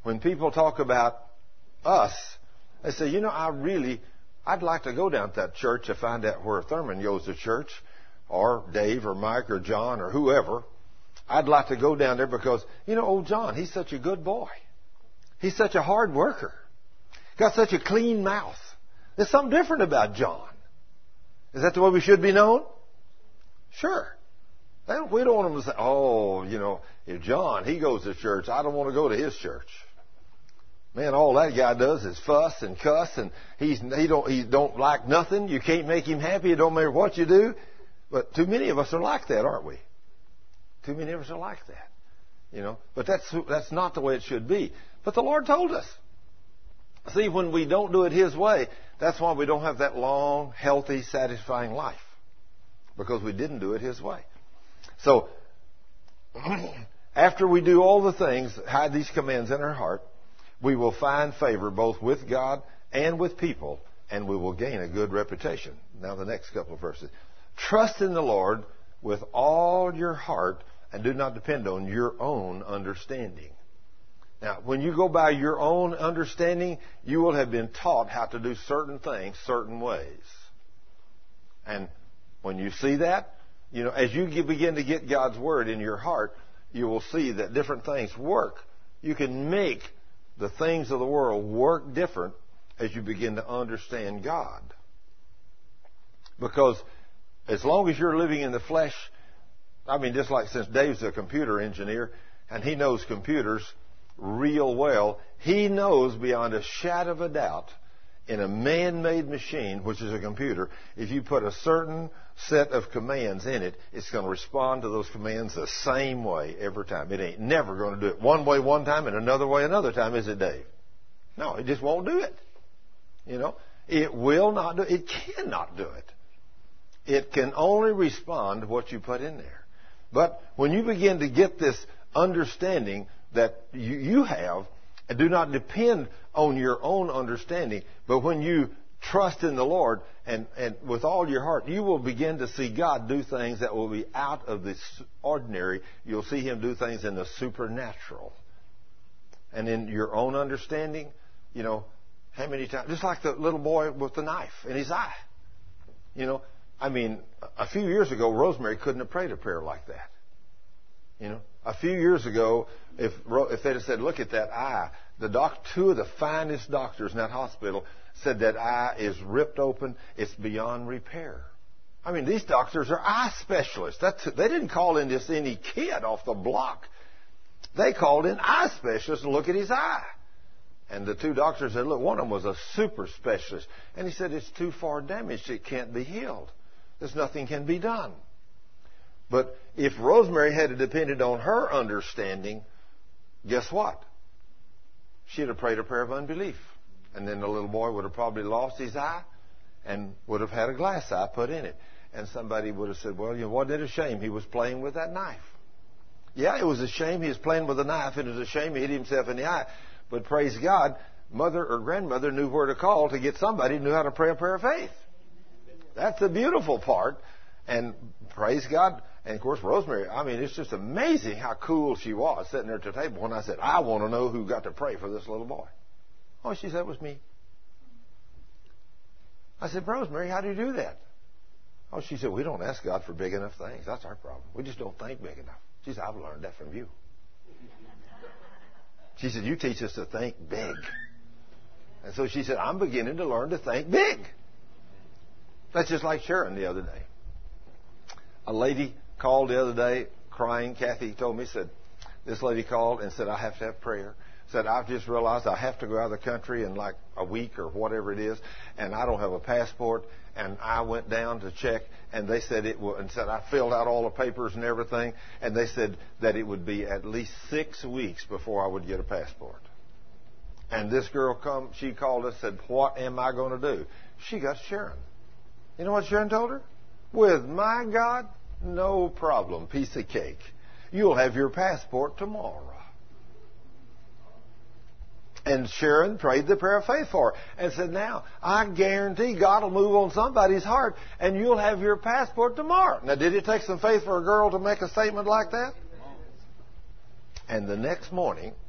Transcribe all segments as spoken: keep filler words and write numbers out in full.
when people talk about us, they say, you know, I really, I'd like to go down to that church to find out where Thurman goes to church, or Dave or Mike or John or whoever. I'd like to go down there because, you know, old John, he's such a good boy. He's such a hard worker. Got such a clean mouth. There's something different about John. Is that the way we should be known? Sure. We don't want them to say, oh, you know, if John, he goes to church, I don't want to go to his church. Man, all that guy does is fuss and cuss, and he's, he don't he don't like nothing. You can't make him happy. It don't matter what you do. But too many of us are like that, aren't we? Too many of us are like that. You know, but that's that's not the way it should be. But the Lord told us. See, when we don't do it His way, that's why we don't have that long, healthy, satisfying life. Because we didn't do it His way. So, after we do all the things, hide these commands in our heart, we will find favor both with God and with people, and we will gain a good reputation. Now the next couple of verses. Trust in the Lord with all your heart, and do not depend on your own understanding. Now, when you go by your own understanding, you will have been taught how to do certain things certain ways. And when you see that, you know, as you begin to get God's Word in your heart, you will see that different things work. You can make the things of the world work different as you begin to understand God. Because as long as you're living in the flesh, I mean, just like since Dave's a computer engineer and he knows computers real well, he knows beyond a shadow of a doubt in a man-made machine, which is a computer, if you put a certain set of commands in it, it's going to respond to those commands the same way every time. It ain't never going to do it one way one time and another way another time, is it, Dave? No, it just won't do it. You know, it will not do it. It cannot do it. It can only respond to what you put in there. But when you begin to get this understanding that you, you have, and do not depend on your own understanding, but when you trust in the Lord and, and with all your heart, you will begin to see God do things that will be out of the ordinary. You'll see Him do things in the supernatural. And in your own understanding, you know, how many times, just like the little boy with the knife in his eye. You know, I mean, a few years ago, Rosemary couldn't have prayed a prayer like that. You know, a few years ago, if if they'd have said, look at that eye, the doc, two of the finest doctors in that hospital said that eye is ripped open, it's beyond repair. I mean, these doctors are eye specialists. That's, they didn't call in just any kid off the block. They called in eye specialists to look at his eye. And the two doctors said, look, one of them was a super specialist. And he said, it's too far damaged, it can't be healed. There's nothing can be done. But if Rosemary had depended on her understanding, guess what? She'd have prayed a prayer of unbelief. And then the little boy would have probably lost his eye and would have had a glass eye put in it. And somebody would have said, well, you know, wasn't it a shame he was playing with that knife? Yeah, it was a shame he was playing with a knife. It was a shame he hit himself in the eye. But praise God, mother or grandmother knew where to call to get somebody who knew how to pray a prayer of faith. That's the beautiful part. And praise God. And, of course, Rosemary, I mean, it's just amazing how cool she was sitting there at the table when I said, I want to know who got to pray for this little boy. Oh, she said, it was me. I said, Rosemary, how do you do that? Oh, she said, we don't ask God for big enough things. That's our problem. We just don't think big enough. She said, I've learned that from you. She said, you teach us to think big. And so she said, I'm beginning to learn to think big. That's just like Sharon the other day. A lady called the other day crying. Kathy told me, said, this lady called and said, I have to have prayer. Said, I've just realized I have to go out of the country in like a week or whatever it is, and I don't have a passport. And I went down to check, and they said it would, and said I filled out all the papers and everything, and they said that it would be at least six weeks before I would get a passport. And this girl come, she called us, said, what am I going to do? She got Sharon. You know what Sharon told her? With my God, no problem, piece of cake. You'll have your passport tomorrow. And Sharon prayed the prayer of faith for her and said, now, I guarantee God will move on somebody's heart and you'll have your passport tomorrow. Now, did it take some faith for a girl to make a statement like that? And the next morning,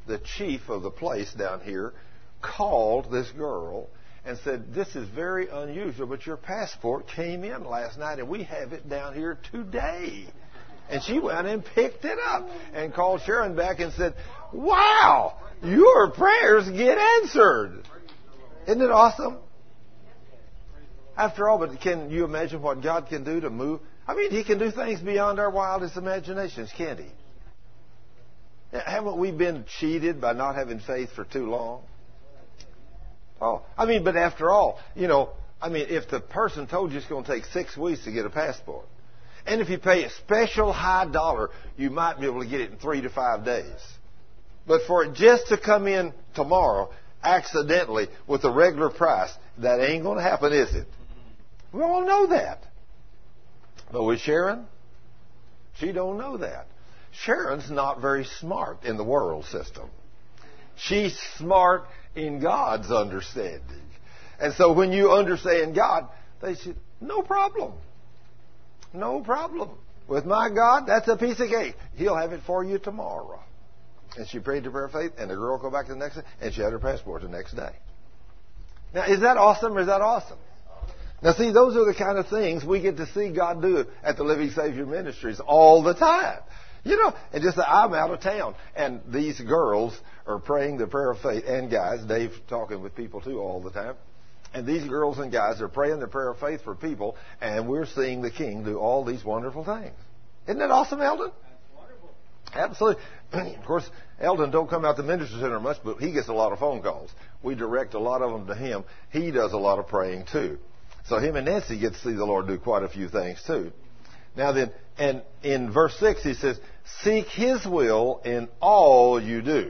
the chief of the place down here called this girl and said, this is very unusual, but your passport came in last night and we have it down here today. And she went and picked it up and called Sharon back and said, wow, your prayers get answered. Isn't it awesome? After all, but can you imagine what God can do to move? I mean, He can do things beyond our wildest imaginations, can't He? Haven't we been cheated by not having faith for too long? Oh, I mean, but after all, you know, I mean, if the person told you it's going to take six weeks to get a passport, and if you pay a special high dollar, you might be able to get it in three to five days. But for it just to come in tomorrow, accidentally, with the regular price, that ain't going to happen, is it? We all know that. But with Sharon, she don't know that. Sharon's not very smart in the world system. She's smart in God's understanding. And so when you understand God, they say, no problem. No problem. With my God, that's a piece of cake. He'll have it for you tomorrow. And she prayed the prayer of faith, and the girl go back the next day, and she had her passport the next day. Now, is that awesome or is that awesome? Now, see, those are the kind of things we get to see God do at the Living Savior Ministries all the time. You know, and just that I'm out of town, and these girls are praying the prayer of faith, and guys, Dave talking with people too all the time, and these girls and guys are praying the prayer of faith for people, and we're seeing the King do all these wonderful things. Isn't that awesome, Eldon? That's wonderful. Absolutely. Of course, Eldon don't come out to Ministry Center much, but he gets a lot of phone calls. We direct a lot of them to him. He does a lot of praying too. So him and Nancy get to see the Lord do quite a few things too. Now then, and in verse six he says, seek His will in all you do.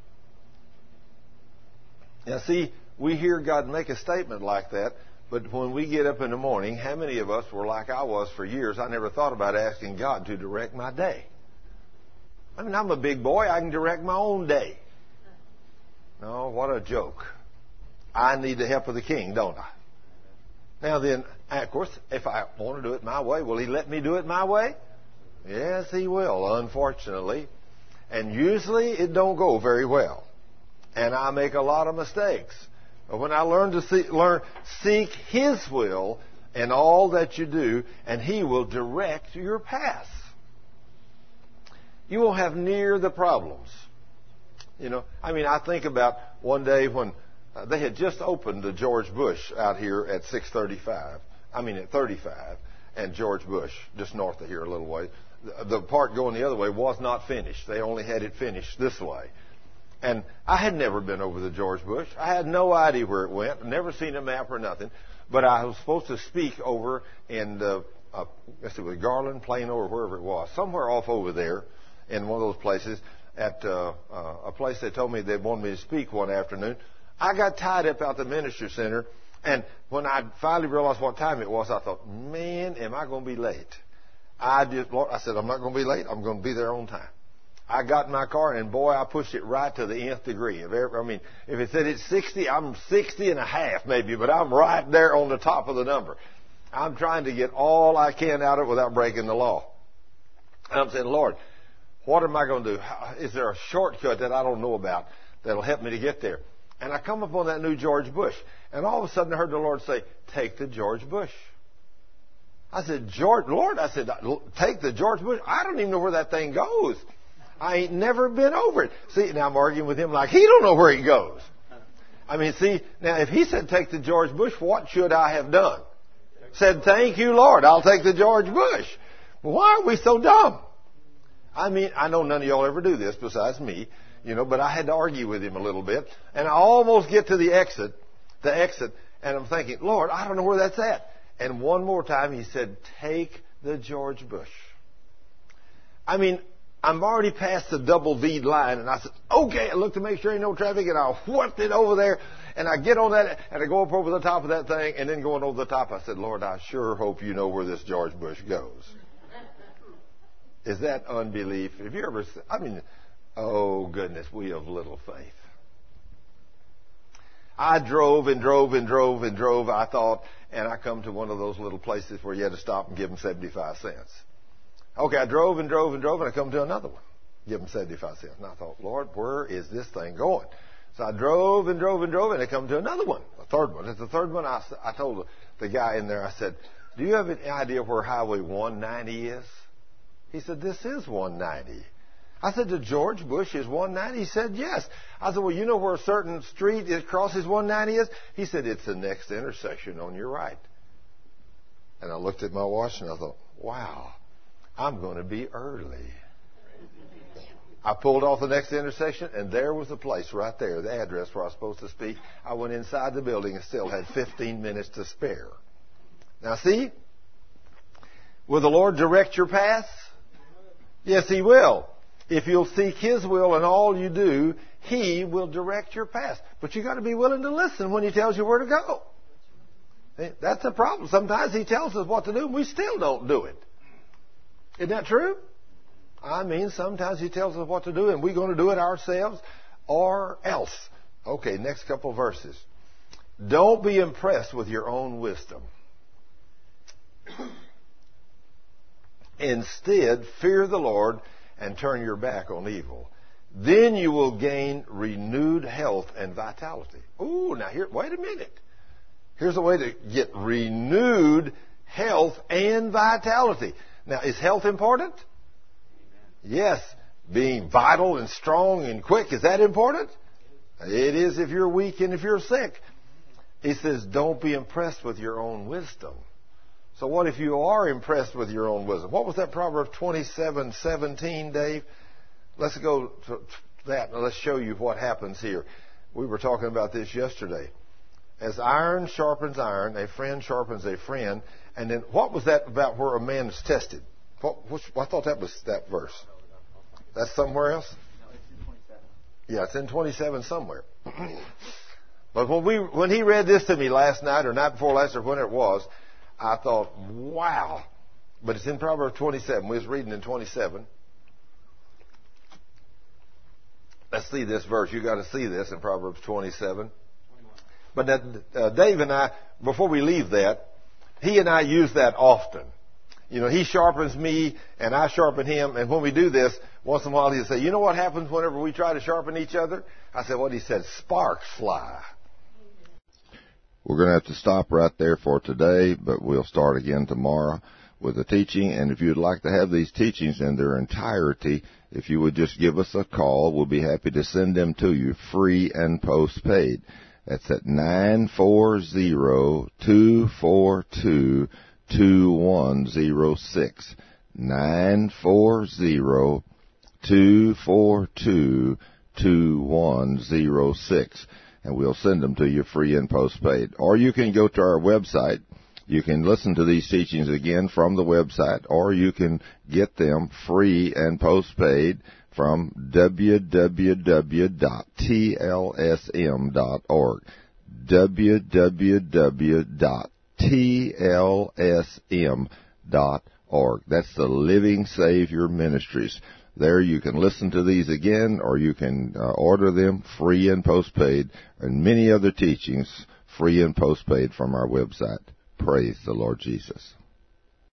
Now see, we hear God make a statement like that, but when we get up in the morning, how many of us were like I was for years? I never thought about asking God to direct my day. I mean, I'm a big boy. I can direct my own day. No, what a joke. I need the help of the King, don't I? Now then, of course, if I want to do it my way, will He let me do it my way? Yes, He will, unfortunately. And usually it don't go very well. And I make a lot of mistakes. But when I learn to see, learn, seek His will in all that you do, and He will direct your path. You won't have near the problems. You know, I mean, I think about one day when uh, they had just opened the George Bush out here at six thirty-five. I mean, at thirty-five, and George Bush, just north of here a little way. The, the part going the other way was not finished. They only had it finished this way. And I had never been over the George Bush. I had no idea where it went. Never seen a map or nothing. But I was supposed to speak over in, uh, uh, let's see, with Garland, Plano, or wherever it was, somewhere off over there in one of those places at uh, uh, a place they told me they wanted me to speak one afternoon. I got tied up out the Ministry Center, and when I finally realized what time it was, I thought, man, am I going to be late? I just, Lord, I said, I'm not going to be late. I'm going to be there on time. I got in my car, and boy, I pushed it right to the nth degree. If ever, I mean, if it said it's sixty, I'm sixty and a half maybe, but I'm right there on the top of the number. I'm trying to get all I can out of it without breaking the law. And I'm saying, Lord, what am I going to do? Is there a shortcut that I don't know about that'll help me to get there? And I come upon that new George Bush, and all of a sudden I heard the Lord say, take the George Bush. I said, George, Lord, I said, take the George Bush? I don't even know where that thing goes. I ain't never been over it. See, now I'm arguing with him like he don't know where he goes. I mean, see, now if he said take the George Bush, what should I have done? Said, thank you, Lord, I'll take the George Bush. Why are we so dumb? I mean, I know none of y'all ever do this besides me, you know, but I had to argue with him a little bit. And I almost get to the exit, the exit, and I'm thinking, Lord, I don't know where that's at. And one more time he said, take the George Bush. I mean, I'm already past the double V line, and I said, okay, I looked to make sure ain't no traffic, and I whooped it over there, and I get on that, and I go up over the top of that thing, and then going over the top, I said, Lord, I sure hope you know where this George Bush goes. Is that unbelief? Have you ever, I mean, oh goodness, we have little faith. I drove and drove and drove and drove, I thought, and I come to one of those little places where you had to stop and give them seventy-five cents. Okay, I drove and drove and drove, and I come to another one. give them seventy-five cents. And I thought, Lord, where is this thing going? So I drove and drove and drove, and I come to another one, a third one. At the third one, I, I told the guy in there, I said, do you have any idea where Highway one ninety is? He said, this is one ninety. I said, to George Bush is one ninety? He said, yes. I said, well, you know where a certain street it crosses one ninety is? He said, it's the next intersection on your right. And I looked at my watch and I thought, wow, I'm going to be early. I pulled off the next intersection, and there was the place right there, the address where I was supposed to speak. I went inside the building and still had fifteen minutes to spare. Now see, will the Lord direct your path? Yes, He will. If you'll seek His will in all you do, He will direct your path. But you've got to be willing to listen when He tells you where to go. That's the problem. Sometimes He tells us what to do, and we still don't do it. Isn't that true? I mean, sometimes He tells us what to do, and we're going to do it ourselves or else. Okay, next couple of verses. Don't be impressed with your own wisdom. Instead, fear the Lord and turn your back on evil. Then you will gain renewed health and vitality. Ooh, now here, wait a minute. Here's a way to get renewed health and vitality. Now, is health important? Yes. Being vital and strong and quick, is that important? It is if you're weak and if you're sick. He says, don't be impressed with your own wisdom. So what if you are impressed with your own wisdom? What was that Proverbs twenty-seven seventeen, Dave? Let's go to that and let's show you what happens here. We were talking about this yesterday. As iron sharpens iron, a friend sharpens a friend. And then what was that about where a man is tested? What, which, I thought that was that verse. That's somewhere else? No, it's in twenty-seven. Yeah, it's in twenty-seven somewhere. But when we when he read this to me last night or night before last or when it was, I thought, wow. But it's in Proverbs twenty-seven. We was reading in twenty-seven. Let's see this verse. You got to see this in Proverbs twenty-seven. But that, uh, Dave and I, before we leave that, he and I use that often. You know, he sharpens me and I sharpen him. And when we do this, once in a while he'll say, you know what happens whenever we try to sharpen each other? I said, what he said, sparks fly. We're going to have to stop right there for today, but we'll start again tomorrow with the teaching. And if you'd like to have these teachings in their entirety, if you would just give us a call, we'll be happy to send them to you free and postpaid. That's at nine four zero, two four two, two one zero six. nine four zero, two four two, two one zero six. And we'll send them to you free and postpaid. Or you can go to our website. You can listen to these teachings again from the website, or you can get them free and postpaid from w w w dot t l s m dot org. w w w dot t l s m dot org. That's the Living Savior Ministries. There you can listen to these again, or you can uh, order them free and postpaid, and many other teachings free and postpaid from our website. Praise the Lord Jesus.